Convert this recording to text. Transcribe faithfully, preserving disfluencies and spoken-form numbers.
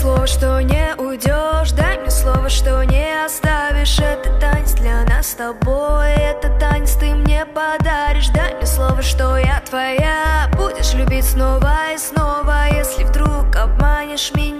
слово, что не уйдешь, дай мне слово, что не оставишь. Это танец для нас с тобой, это танец ты мне подаришь. Дай мне слово, что я твоя, будешь любить снова и снова. Если вдруг обманешь меня,